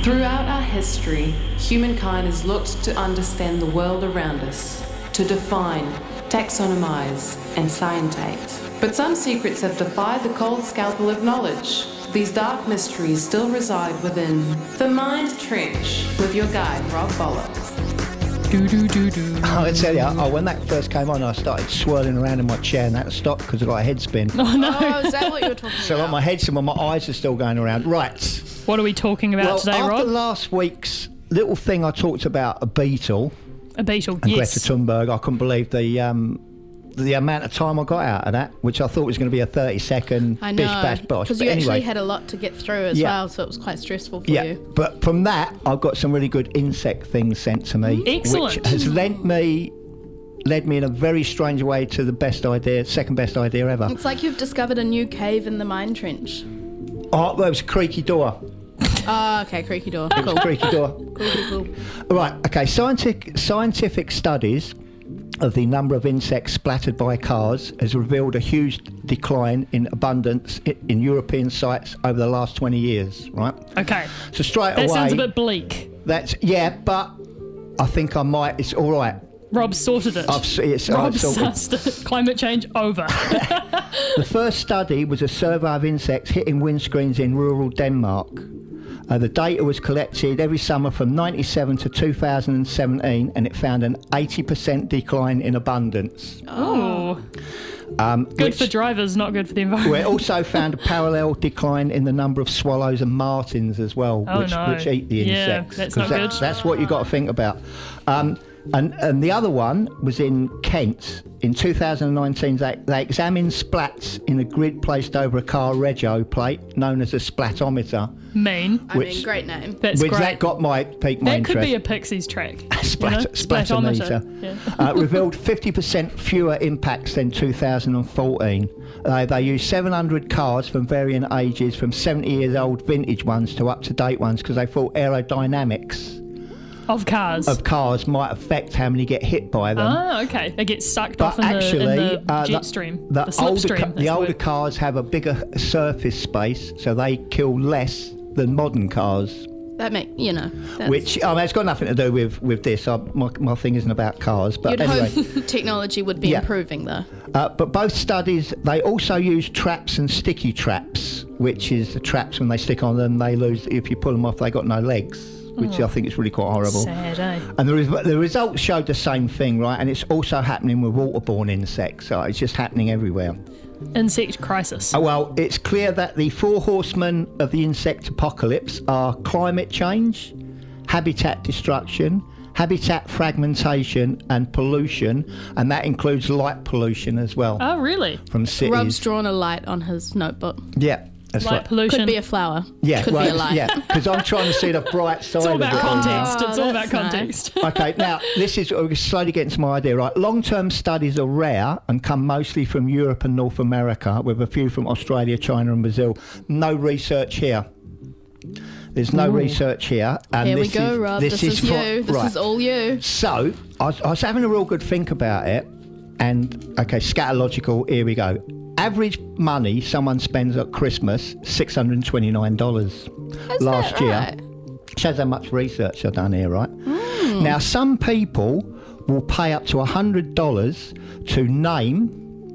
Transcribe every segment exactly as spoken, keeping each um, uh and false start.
Throughout our history, humankind has looked to understand the world around us, to define, taxonomize, and scientate. But some secrets have defied the cold scalpel of knowledge. These dark mysteries still reside within the Mind Trench with your guide, Rob Bollocks. Do, do, do, do. I tell you, oh, when that first came on, I started swirling around in my chair and that had to stop because I got a head spin. Oh, no. Oh, is that what you were talking So about? like my head's spin, my eyes are still going around. Right. What are we talking about Well, today, after Rob? last week's little thing I talked about a beetle A beetle, and yes. Greta Thunberg, I couldn't believe the um, the amount of time I got out of that, which I thought was going to be a thirty second I bish know, bash bosh. because But you anyway, actually had a lot to get through as Yeah. well, so it was quite stressful for yeah, you. but from that, I've got some really good insect things sent to me, Excellent. which has led me led me in a very strange way to the best idea, second best idea ever. It's like you've discovered a new cave in the Mind Trench. Oh, well, it was a creaky door. Oh, okay, creaky door. It was a creaky door. Cool, cool, cool. Right, okay, scientific, scientific studies of the number of insects splattered by cars has revealed a huge decline in abundance i- in European sites over the last twenty years, right? Okay. So straight That away... sounds a bit bleak. That's, yeah, but I think I might, it's all right. Rob sorted it. I've, s- it's, Rob I've sorted. sussed it. Climate change over. The first study was a survey of insects hitting windscreens in rural Denmark. Uh, the data was collected every summer from ninety-seven to two thousand seventeen, and it found an eighty percent decline in abundance. Oh, Um, good which, for drivers, not good for the environment. We also found a parallel decline in the number of swallows and martins as well, Oh, which, no. which eat the Yeah, insects. that's 'Cause not that's, good. that's what you've got to think about. Um, and, and the other one was in Kent. In two thousand nineteen, they, they examined splats in a grid placed over a car rego plate known as a splatometer. Mean. I Which- mean, great name. That's which great. that got my piqued my that interest. could be a Pixies track. Splat- you know? splatometer. Yeah. uh, revealed fifty percent fewer impacts than two thousand fourteen. Uh, they used seven hundred cars from varying ages, from seventy years old vintage ones to up-to-date ones, because they thought aerodynamics Of cars. of cars might affect how many get hit by them. Ah, okay. They get sucked But off in actually, the, in the uh, jet the, stream. the, The, older, slipstream. ca- that's the older word. cars have a bigger surface space, so they kill less than modern cars. That make you know. That's, Which I mean, it's got nothing to do with with this. I, my my thing isn't about cars, but you'd anyway. hope technology would be Yeah. improving though. Uh, but both studies, they also use traps and sticky traps, which is the traps when they stick on them, they lose. If you pull them off, they got no legs, which I think is really quite horrible. Sad, eh? And the, res- the results showed the same thing, right? And it's also happening with waterborne insects. So it's just happening everywhere. Insect crisis. Oh, well, it's clear that the four horsemen of the insect apocalypse are climate change, habitat destruction, habitat fragmentation, and pollution, and that includes light pollution as well Oh, really? from cities. Rob's drawn a light on his notebook. Yeah, that's Light right. pollution. Could be a flower. Yeah, Could well, be a light. yeah, because I'm trying to see the bright side it's all of about it. context. Oh, it's all about that's nice. context. Okay, now this is we're slowly getting to my idea, right? Long-term studies are rare and come mostly from Europe and North America, with a few from Australia, China, and Brazil. No research here. There's no Ooh. research here. And Here we this go, is, Rob. This, This, is, fro- you. This right. is all you. So I was, I was having a real good think about it, and okay, scatological. Here we go. Average money someone spends at Christmas, six hundred and twenty-nine dollars Is last that year. right? Shows how much research I've done here, right? Now, some people will pay up to one hundred dollars to name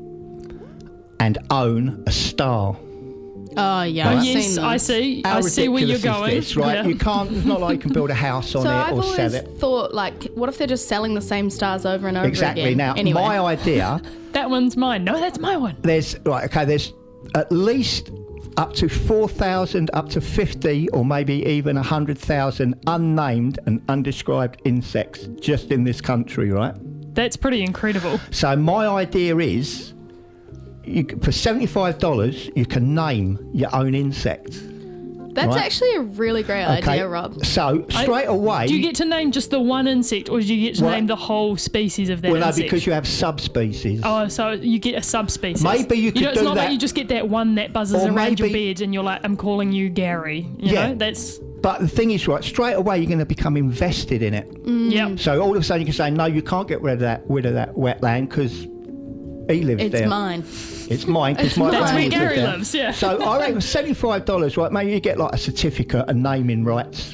and own a star. Oh yeah. Oh, I've yes, seen I those. see. How I see where you're ridiculous going. is this, right? Yeah. You can't, it's not like you can build a house on So it I've or sell always it. thought, like, what if they're just selling the same stars over and over Exactly. again? Now, anyway. my idea, That one's mine. No, that's my one. there's, right, okay, there's at least up to four thousand, up to fifty, or maybe even one hundred thousand unnamed and undescribed insects just in this country, right? That's pretty incredible. So my idea is, you, c- for seventy-five dollars, you can name your own insect. That's right? actually a really great Okay. idea, Rob. So I- straight away, Do you get to name just the one insect, or do you get to Well, name the whole species of that well, no, insect? because you have subspecies. Oh, so you get a subspecies. Maybe you could know, it's do not that- like you just get that one that buzzes Or around your maybe- bed and you're like, I'm calling you Gary. You Yeah. know, that's, But the thing is, right, straight away you're going to become invested in it. yep. So all of a sudden you can say, no, you can't get rid of that, rid of that wetland because he lives It's there. mine. It's mine because my That's where family Gary there. lives, yeah. So I reckon seventy-five dollars, right? Maybe you get like a certificate and naming rights.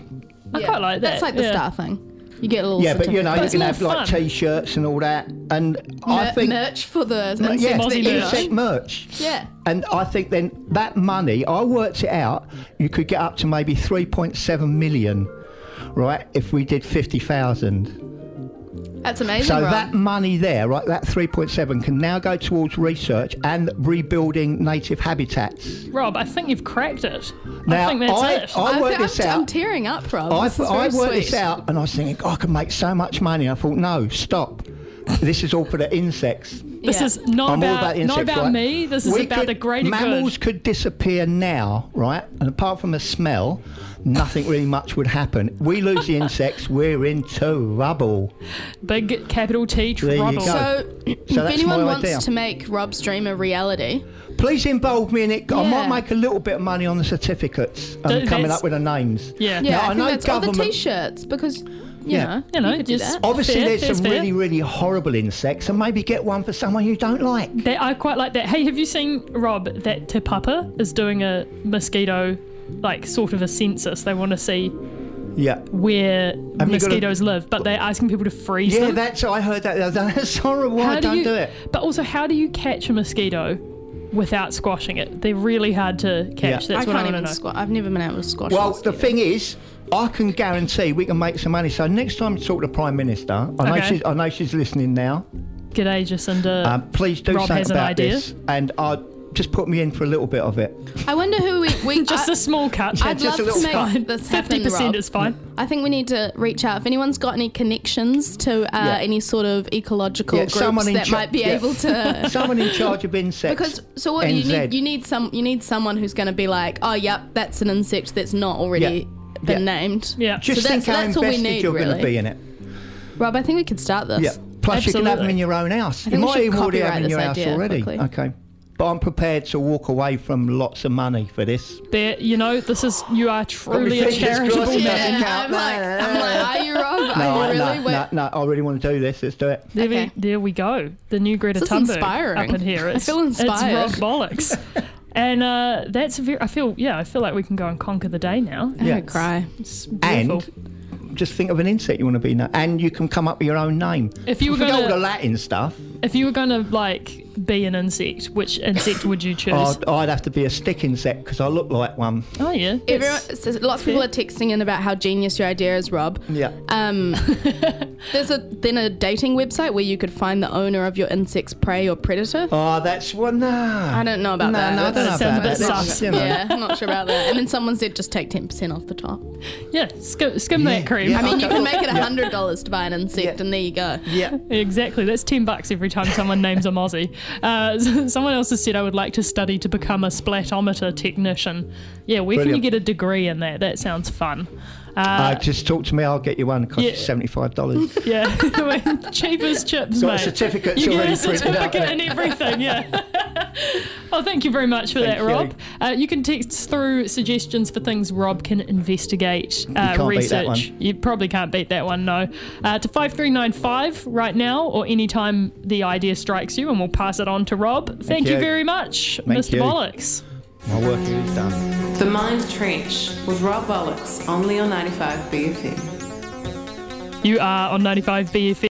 I quite like that. That's like the yeah. star thing. You get a little Yeah, but you know, But you it's can more have like fun. T-shirts and all that. And I Mer- think merch for the yeah, insect Aussie that you merch. insect merch. Yeah. And I think then that money, I worked it out, you could get up to maybe three point seven million, right, if we did fifty thousand. That's amazing, So Rob. that money there, right, that three point seven can now go towards research and rebuilding native habitats. Rob, I think you've cracked it. Now, I think that's I, it. I I worked feel- this I'm, out. I'm tearing up, Rob. I, This is I very worked this sweet. out and I was thinking, oh, I could make so much money. I thought, no, stop. This is all for the insects. This Yeah. is not I'm all about, about not insects, about right? me. This is We about could- the greater Mammals good. could disappear now, right? And apart from the smell, nothing really much would happen. We lose the insects, we're in trouble. Big capital T There you trouble. go. So, if that's anyone my wants idea. to make Rob's dream a reality, Please involve me in it. I Yeah. might make a little bit of money on the certificates and Th- coming that's- up with the names. yeah. yeah, Now, I, I think know that's all the government- t-shirts because you Yeah. know, You know, could do just- that. Obviously, Fair, there's fair, some fair. really, really horrible insects, and maybe get one for someone you don't like. That, I quite like that. Hey, have you seen, Rob, that Te Papa is doing a mosquito, like, sort of a census? They want to see Yeah. where Have you got a- mosquitoes live, but they're asking people to freeze Yeah, them. that's I heard that the other day. That's horrible. How I don't you, do it. But also, how do you catch a mosquito without squashing it? They're really hard to catch. Yeah. That's I what can't I want even to know. squash. I've never been able to squash. Well, a the mosquito. thing is, I can guarantee we can make some money. So next time you talk to the Prime Minister, I know Okay. she's I know she's listening now. G'day, Jacinda. Um, please do Rob something has an about idea. this, and uh, just put me in for a little bit of it. I wonder who we. we Just I, a small cut. I'd just love a to little make cut. this happen, Fifty percent Rob. is fine. I think we need to reach out if anyone's got any connections to uh, Yeah. any sort of ecological Yeah, groups someone in that cha- might be yeah. able to. Someone in charge of insects. Because so what you N Z. need you need some you need someone who's going to be like, oh yep, that's an insect that's not already Yeah. been Yeah. named. Yeah. Just so think that's, how that's all we invested need, you're going really. to be in it. Rob, I think we could start this. Yeah. Plus, you can have them Absolutely. in your own house. I You think we might should even already have copyright them in your this house idea already. quickly. Okay. But I'm prepared to walk away from lots of money for this. There, you know, this is you are truly a fingers charitable crossed it man. doesn't Yeah, count. I'm like, I'm like, are you Rob? No, are I- you no, really? Wait. no, no, I really want to do this. Let's do it. There, Okay. we, there we go. The new Greta This is Thunberg inspiring. up in here. I It's, feel inspired. It's Rob Bollocks. And uh, that's a very, I feel, yeah, I feel like we can go and conquer the day now. I'm Yeah. gonna cry. It's beautiful. And just think of an insect you want to be. Na- and you can come up with your own name. If you were Forget gonna- all the Latin stuff. If you were going to, like, be an insect, which insect would you choose? I'd, I'd have to be a stick insect because I look like one. oh, yeah. Everyone, That's- so lots of people are texting in about how genius your idea is, Rob. Yeah. Um, there's a then a dating website where you could find the owner of your insect's prey or predator. Oh, that's one. No. I don't know about no, that. No, I don't know That sounds about a bit that. sus. That's, you know. Yeah, I'm not sure about that. And then someone said just take ten percent off the top. yeah, skim, skim Yeah, that cream. yeah. I mean, you Okay. can make it one hundred dollars to buy an insect, Yeah. and there you go. Yeah. Exactly. That's ten bucks every time someone names a mozzie. Uh, someone else has said I would like to study to become a splatometer technician. Yeah, where can Brilliant. you get a degree in that? That sounds fun. Uh, Uh, just talk to me. I'll get you one. It costs Yeah. you seventy-five dollars. yeah, cheap as chips, Got mate. a certificate You get already a printed out certificate there. and everything, yeah. Oh, thank you very much for Thank that, you. Rob. Uh, you can text through suggestions for things Rob can investigate, uh, can't beat that research. one. You probably can't beat that one, no. Uh, to five three nine five right now, or anytime the idea strikes you, and we'll pass it on to Rob. Thank, you. you. very much, Thank Mister you. Bollocks. My work here is done. The Mind Trench with Rob Bollocks, only on ninety-five B F M. You are on ninety-five B F M.